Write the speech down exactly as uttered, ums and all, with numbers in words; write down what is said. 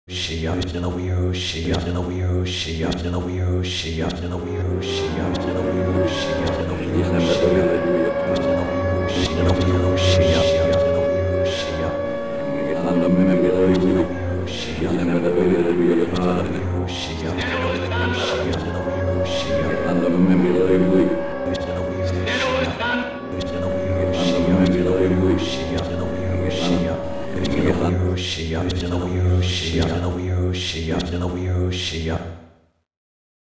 She up in a wheel, she up in a wheel, she up in a wheel, she up in a wheel, she up in a wheel, she up in a wheel, she up in a wheel, she in a wheel, she up in a wheel, she up in a wheel, she up in a wheel, she up in a wheel, she up in a wheel, she up in a wheel, she up in a wheel, she up she up in a wheel, she up in a wheel, she up in a wheel, she up in a wheel, she up.